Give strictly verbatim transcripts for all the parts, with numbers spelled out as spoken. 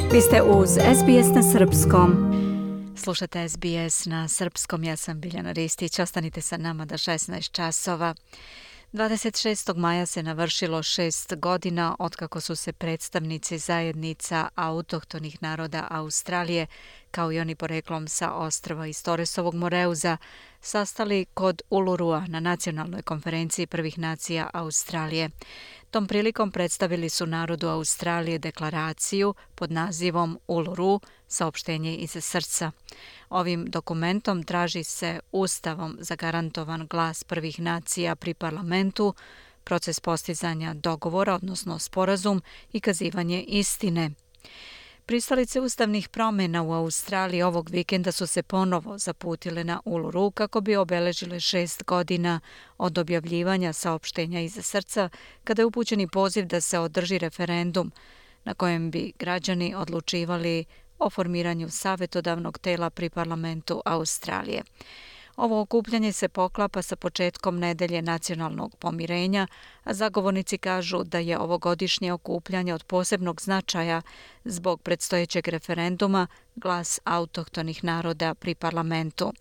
Vi ste uz S B S na srpskom. Slušate S B S na srpskom, ja sam Biljana Ristić. Ostanite sa nama do šesnaest časova. dvadeset šestog maja se navršilo šest godina otkako su se predstavnici zajednica autohtonih naroda Australije, kao i oni poreklom sa ostrva iz Torresovog Moreuza, sastali kod Ulurua na nacionalnoj konferenciji prvih nacija Australije. Tom prilikom predstavili su narodu Australije deklaraciju pod nazivom Uluru, saopštenje iz srca. Ovim dokumentom traži se ustavom zagarantovan glas prvih nacija pri parlamentu, proces postizanja dogovora, odnosno sporazum i kazivanje istine. Pristalice ustavnih promjena u Australiji ovog vikenda su se ponovo zaputile na Uluru kako bi obeležile šest godina od objavljivanja saopštenja iz srca, kada je upućeni poziv da se održi referendum na kojem bi građani odlučivali o formiranju savjetodavnog tela pri parlamentu Australije. Ovo okupljanje se poklapa sa početkom nedelje nacionalnog pomirenja, a zagovornici kažu da je ovogodišnje okupljanje od posebnog značaja zbog predstojećeg referenduma glas autohtonih naroda pri parlamentu.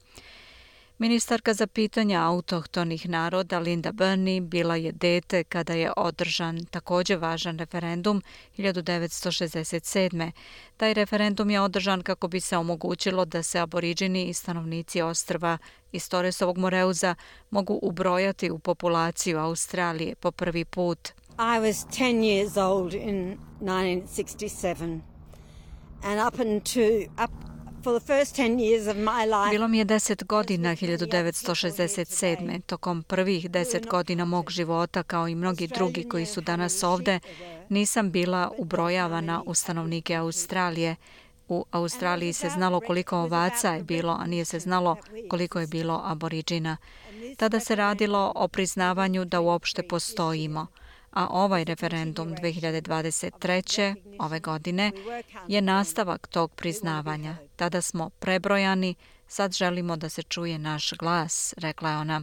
Ministarka za pitanja autohtonih naroda Linda Burney bila je dete kada je održan također važan referendum hiljadu devetsto šezdeset sedme. Taj referendum je održan kako bi se omogućilo da se aboriđini i stanovnici ostrva iz Torresovog Moreuza mogu ubrojati u populaciju Australije po prvi put. I was ten years old in nineteen sixty-seven and up into up For the first ten years of my life. Bilo mi je deset godina hiljadu devetsto šezdeset sedme. Tokom prvih deset godina mog života, kao i mnogi drugi koji su danas ovde, nisam bila ubrojavana u stanovnike Australije. U Australiji se znalo koliko ovaca je bilo, a nije se znalo koliko je bilo aboriđina. Tada se radilo o priznavanju da uopšte postojimo. A ovaj referendum dve hiljade dvadeset treće. ove godine je nastavak tog priznavanja. Tada smo prebrojani, sad želimo da se čuje naš glas, rekla je ona.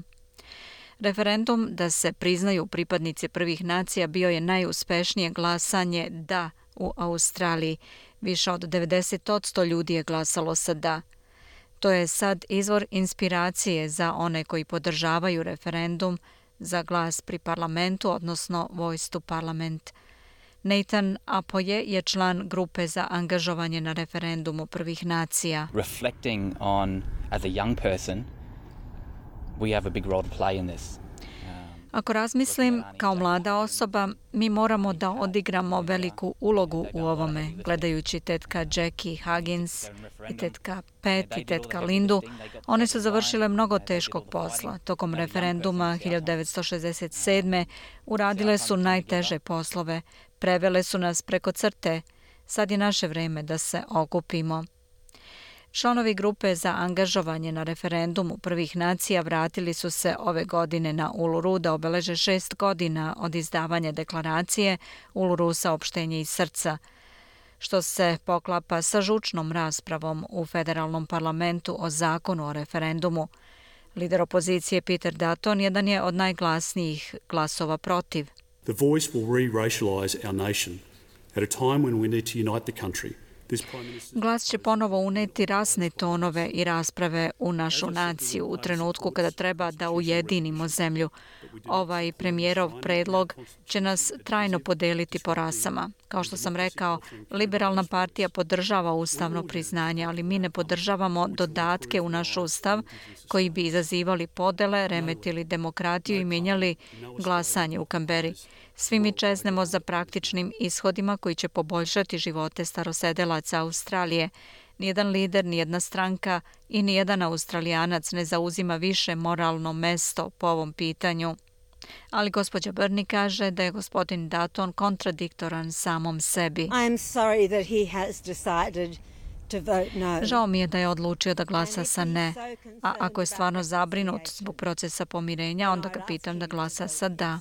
Referendum da se priznaju pripadnici prvih nacija bio je najuspešnije glasanje da u Australiji. Više od devedeset posto ljudi je glasalo sa da. To je sad izvor inspiracije za one koji podržavaju referendum za glas pri parlamentu, odnosno Voice to Parliament. Nathan Apoje je član grupe za angažovanje na referendumu prvih nacija. Reflecting on as a young person, we have a big role to play in this. Ako razmislim, kao mlada osoba, mi moramo da odigramo veliku ulogu u ovome, gledajući tetka Jackie Huggins i tetka Pat i tetka Lindu. One su završile mnogo teškog posla. Tokom referenduma hiljadu devetsto šezdeset sedme. uradile su najteže poslove, prevele su nas preko crte. Sad je naše vreme da se okupimo. Članovi grupe za angažovanje na referendumu prvih nacija vratili su se ove godine na Uluru da obeleže šest godina od izdavanja deklaracije Uluru saopštenje iz srca, što se poklapa sa žučnom raspravom u federalnom parlamentu o zakonu o referendumu. Lider opozicije Peter Dutton jedan je od najglasnijih glasova protiv. The Voice will re-racialize our nation at a time when we need to unite the country. Glas će ponovo uneti rasne tonove i rasprave u našu naciju u trenutku kada treba da ujedinimo zemlju. Ovaj premijerov predlog će nas trajno podeliti po rasama. Kao što sam rekao, Liberalna partija podržava ustavno priznanje, ali mi ne podržavamo dodatke u naš ustav koji bi izazivali podele, remetili demokratiju i mijenjali glasanje u Kamberi. Svi mi čeznemo za praktičnim ishodima koji će poboljšati živote starosedelaca Australije. Nijedan lider, nijedna stranka i nijedan Australijanac ne zauzima više moralno mesto po ovom pitanju. Ali gospođa Burney kaže da je gospodin Dutton kontradiktoran samom sebi. I am sorry that he has decided to vote no. Žao mi je da je odlučio da glasa sa ne, a ako je stvarno zabrinut zbog procesa pomirenja, onda ga pitam da glasa sa da.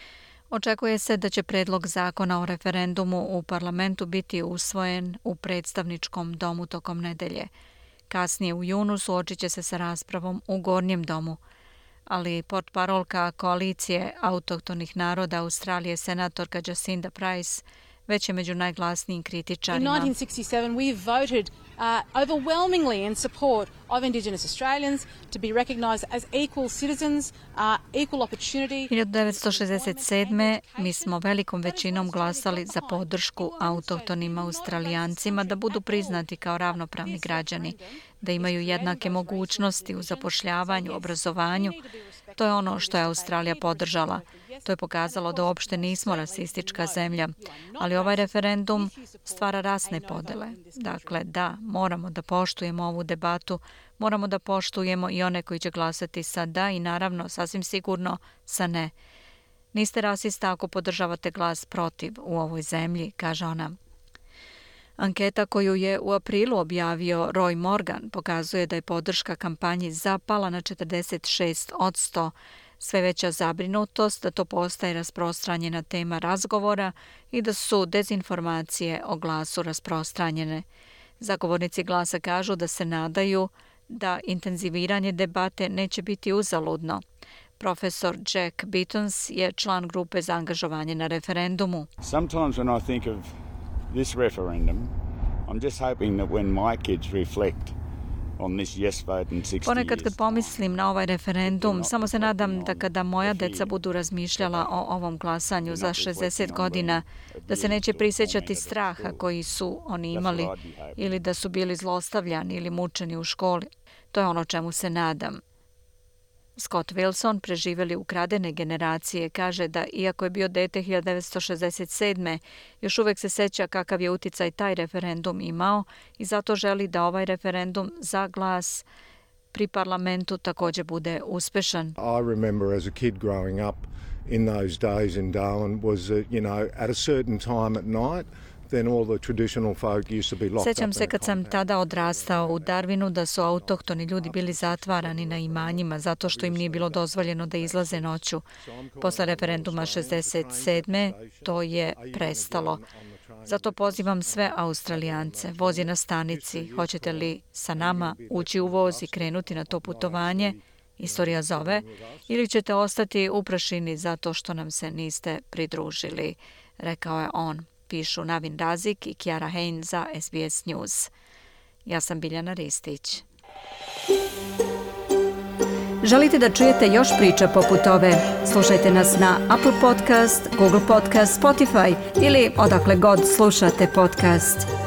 Očekuje se da će predlog zakona o referendumu u parlamentu biti usvojen u predstavničkom domu tokom nedelje. Kasnije u junu suočit će se sa raspravom u gornjem domu. Ali portparolka koalicije autohtonih naroda Australije, senatorka Jacinda Price, već je među najglasnijim kritičarima. In nineteen sixty-seven we voted uh, overwhelmingly in support of Indigenous Australians to be recognised as equal citizens, uh, equal opportunity. hiljadu devetsto šezdeset sedme mi smo velikom većinom glasali za podršku autohtonim Australijancima da budu priznati kao ravnopravni građani, da imaju jednake mogućnosti u zapošljavanju, obrazovanju. To je ono što je Australija podržala. To je pokazalo da uopšte nismo rasistička zemlja, ali ovaj referendum stvara rasne podele. Dakle, da, moramo da poštujemo ovu debatu, moramo da poštujemo i one koji će glasati sa da i naravno, sasvim sigurno, sa ne. Niste rasista ako podržavate glas protiv u ovoj zemlji, kaže ona. Anketa koju je u aprilu objavio Roy Morgan pokazuje da je podrška kampanji zapala na četrdeset šest posto. Sve veća zabrinutost da to postaje rasprostranjena tema razgovora i da su dezinformacije o glasu rasprostranjene. Zagovornici glasa kažu da se nadaju da intenziviranje debate neće biti uzaludno. Profesor Jack Beatons je član grupe za angažovanje na referendumu. Sometimes when I think of this referendum, I'm just hoping that when my kids reflect on this yes vote in sixty Ponekad kad years pomislim na ovaj referendum, samo se nadam da kada moja deca budu razmišljala o ovom glasanju za šezdeset godina, da se neće prisjećati straha koji su oni imali ili da su bili zlostavljani ili mučeni u školi. To je ono čemu se nadam. Scott Wilson, preživjeli ukradene generacije, kaže da iako je bio dete hiljadu devetsto šezdeset sedme. još uvek se seća kakav je uticaj taj referendum imao i zato želi da ovaj referendum za glas pri parlamentu također bude uspešan. I remember as a kid growing up in those days in Darwin was, uh, you know, at a certain time at night, then all the traditional folk used to be locked up. Sećam se kad sam tada odrastao u Darwinu da su autohtoni ljudi bili zatvarani na imanjima zato što im nije bilo dozvoljeno da izlaze noću. Posle referenduma šezdeset sedme to je prestalo. Zato pozivam sve Australijance, voz je na stanici, hoćete li sa nama ući u voz i krenuti na to putovanje, istorija zove, ili ćete ostati u prašini zato što nam se niste pridružili, rekao je on. Pišu Navin Razik i Kiara Hein za S B S News. Ja sam Biljana Ristić. Želite da čujete još priča poput ove? Slušajte nas na Apple Podcast, Google Podcast, Spotify ili odakle god slušate podcast.